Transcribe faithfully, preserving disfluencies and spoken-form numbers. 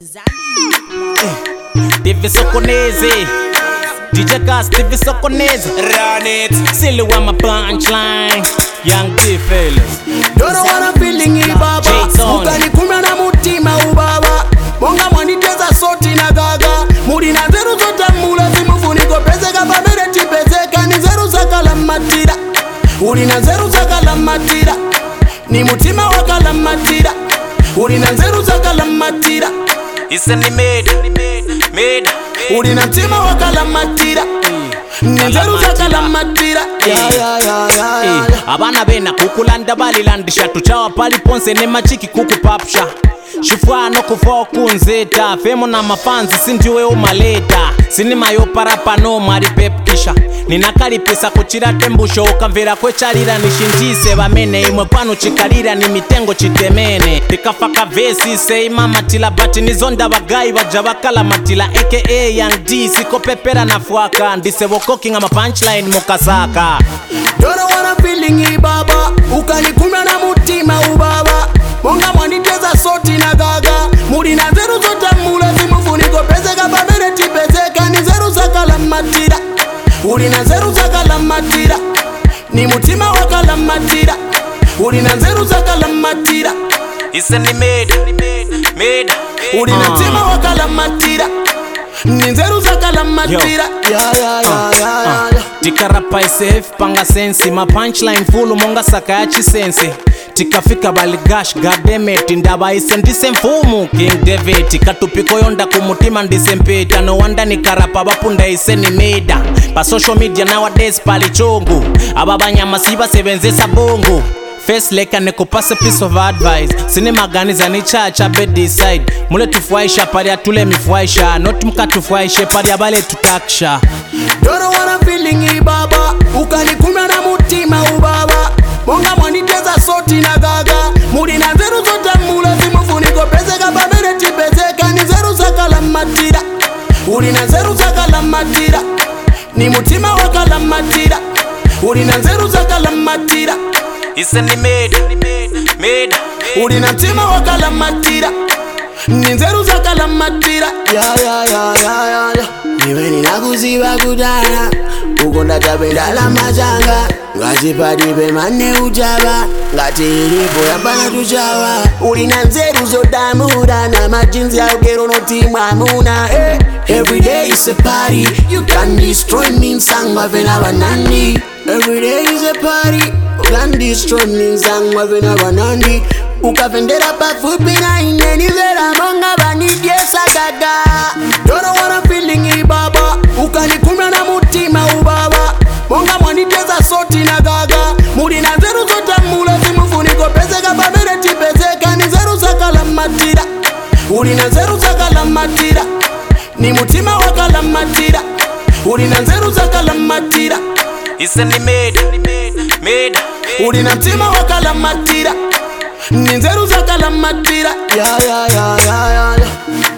Divi Sokoneze, D J Gas, Divi Sokoneze, run it. Silly with my punchline, young D fellas. Don't wanna feeling it, baba. Ukanikumya na mutima ubaba. Monga mwaniteza soti na gaga. Muri na zeru zota mula zimufuniko pezeka pamene tipezeka ni zeru zakala matira. Uri na zeru zakala matira. Ni mutima wakala matira. Uri na zeru zakala matira. Isa ni made, made. Uri na mutima wakala matira. Ninzeru zakala matira. Yeah, yeah, yeah, yeah, yeah. Abana bena kukulanda balilandisha tuchawa pali ponse ne machiki kukupapsha. Shifwano kufa kunzeta femo na mafanzi sindiwe umaleta sinima yo parapano mari pepkisha ninakali pesa kuchira tembusho ukamvera kwecharira nishinjise bamene imwe pano chikalira ni mitengo chitemene tikafaka vesi sei mama tila bati nizonda bagai baja bakala matila aka Young D siko pepera na fuaka ndise wokoking ama punchline mukasaka. Don't wanna feeling it, baba. Ukanikumya na mutima ubaba. Monga mwaniteza soti na gaga. Muri na zeru zota mula zimufuniko pezeka pamene tipezeka ni zeru zakala matira. Uri na zeru zakala matira. Ni mutima wakala matira. Uri na zeru zakala matira. Isa ni made, made. Uri na mutima wakala matira. Ninzeru zakala matira. Yeah, yeah, yeah, yeah, yeah. Tikarapa S F panga sensi ma punchline full monga saka ya chisense tikafika baligash goddammit ndaba ise ndise mfumu King David katupiko yonda kumutima ndise mpeta no wanda nikarapa bapunda ise ni meda pa social media nowadays pali chongo ababanyama siba sebenzesa bongo face leka nekupasa piece of advice sinema gani za ni chacha be decide mule tufuaisha pali atule mifuaisha not mkatufuaishe pali abale tutaksha. Don't wanna feeling it, baba. Ukanikumya na mutima ubaba. Monga mwaniteza soti na gaga. Muri na zeru zota mula zimufuniko pezeka pamene tipezeka ni zeru zakala matira. Uri na zeru zakala matira. Ni mutima wakala matira. Uri na zeru zakala matira. Isa ni made, made. Uri na mutima wakala matira. Ni zeru zakala matira. Yeah, yeah, yeah, yeah, yeah. Niwe ninakuziba kudana ukonda tabenda la majanga ngati padibe mane ujaba ngati ilipo yambana tuchawa uli na nzeru zodamura na majinzi ya ugero noti mwamuna eh. Every day is a party you can destroy me nsangwa vena banandi. Every day is a party you can destroy me nsangwa vena banandi. Ukavendera pafupi na ineni vera monga banijesa gaga. Don't wanna feeling it, baba. Ukanikumya na mutima ubaba. Monga mwaniteza soti na gaga. Muri na zeru zota mula zimufuniko pezeka pamene tipezeka ni zeru zakala matira. Uri na zeru zakala matira. Ni mutima wakala matira. Uri na zeru zakala matira. Isa ni made, made. Uri na mutima wakala matira. Ninzeru zakala matira. Yeah, yeah, yeah, yeah, yeah.